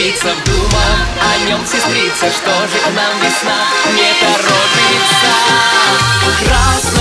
торопится в думах о нем сестрица. Что же к нам весна не торопится? Красная